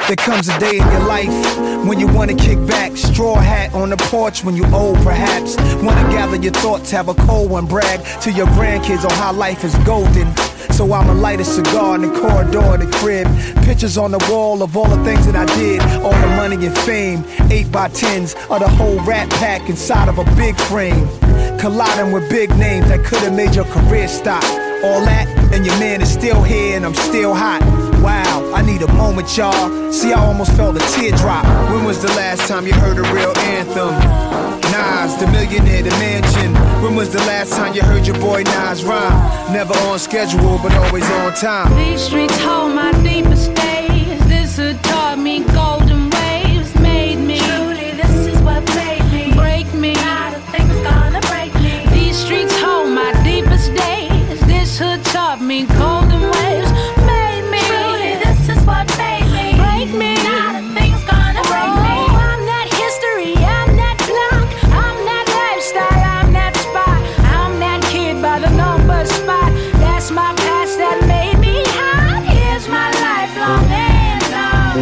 There comes a day in your life when you wanna kick back, straw hat on the porch when you old perhaps. Wanna gather your thoughts, have a cold one, brag to your grandkids on how life is golden. So I'ma light a cigar in the corridor of the crib. Pictures on the wall of all the things that I did. All the money and fame, 8x10s of the whole rat pack inside of a big frame. Colliding with big names that could've made your career stop. All that, and your man is still here and I'm still hot. Wow, I need a moment, y'all. See, I almost felt a teardrop. When was the last time you heard a real anthem? Nas, the millionaire, the mansion. When was the last time you heard your boy Nas rhyme? Never on schedule, but always on time. These streets hold my deepest days. This who taught me golden waves made me. Truly, this is what made me. Break me. Not a thing's gonna break me. These streets hold my deepest days. This who taught me golden waves made me. Truly, this is what made me. Break me. Not a thing's gonna break me. Oh, I'm that history. I'm that block. I'm that lifestyle. I'm that spot. I'm that kid by the number spot. That's my past that made me hot. Here's my lifelong anthem.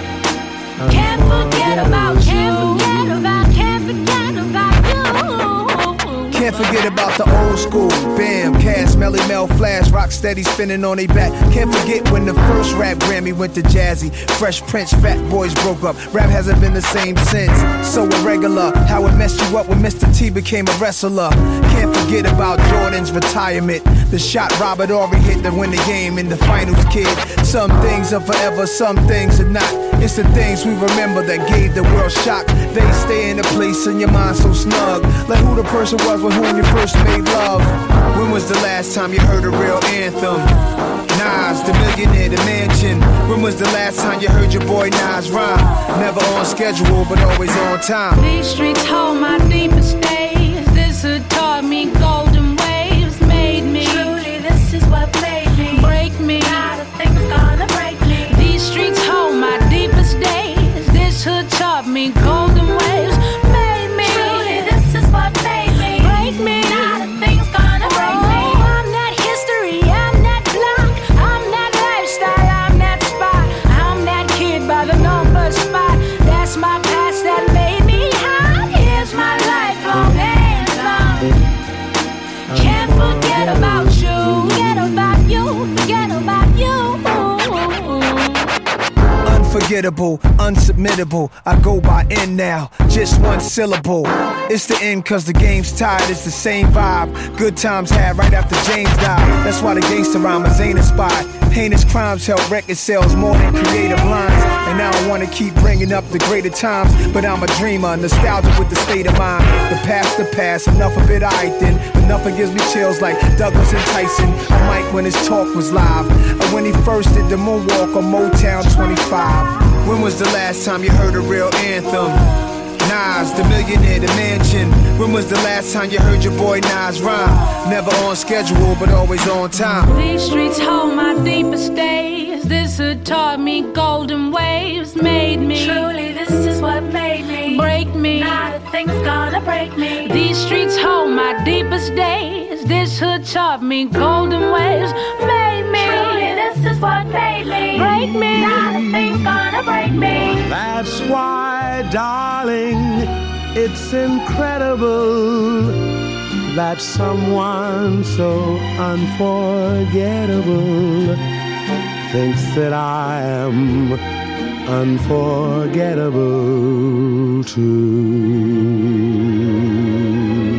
Can't forget about you. Can't forget about you. Can't forget about the old school. Bam, Cass, Melly Mel, Flash, rock steady spinning on they back. Can't forget when the first rap Grammy went to Jazzy. Fresh Prince, Fat Boys broke up. Rap hasn't been the same since. So irregular, how it messed you up when Mr. T became a wrestler. Can't forget about Jordan's retirement. The shot Robert Horry hit to win the game in the finals, kid. Some things are forever, some things are not. It's the things we remember that gave the world shock. They stay in a place in your mind so snug. Like who the person was with whom you first made love. When was the last time you heard a real anthem? Nas, the millionaire, the mansion. When was the last time you heard your boy Nas rhyme? Never on schedule, but always on time. These streets hold my deepest days. This who taught me golden waves made me. Truly, this is what made me. Break me. Not a thing's gonna break me. These streets hold my deepest days. This who taught me golden waves made me. Truly, this is what made me. Break me. Not a thing's gonna break me. Oh, I'm that history. I'm that block. I'm that lifestyle. I'm that spot. I'm that kid by the number spot. That's my past that made me hot. Here's my lifelong anthem. Can't forget about you. Forget about you. Forget about you. Unforgettable, unsubmittable. I go by N now, just one syllable. It's the end cause the game's tired, it's the same vibe. Good times had right after James died. That's why the gangster rhymers ain't inspired. Heinous crimes help record sales more than creative lines. And I don't wanna keep bringing up the greater times, but I'm a dreamer, nostalgic with the state of mind. The past, enough of it I then. Enough it gives me chills like Douglas and Tyson. A mic when his talk was live. And when he first did the moonwalk on Motown 25. When was the last time you heard a real anthem? Nas, the millionaire, the mansion. When was the last time you heard your boy Nas rhyme? Never on schedule, but always on time. These streets hold my deepest days. This who taught me golden waves made me. Truly, this is what made me. Break me. Not a thing's gonna break me. These streets hold my deepest days. This who taught me golden waves made me. Truly, this is what made me. Break me. Not a thing's gonna break me. That's why, darling, it's incredible that someone so unforgettable thinks that I am unforgettable too.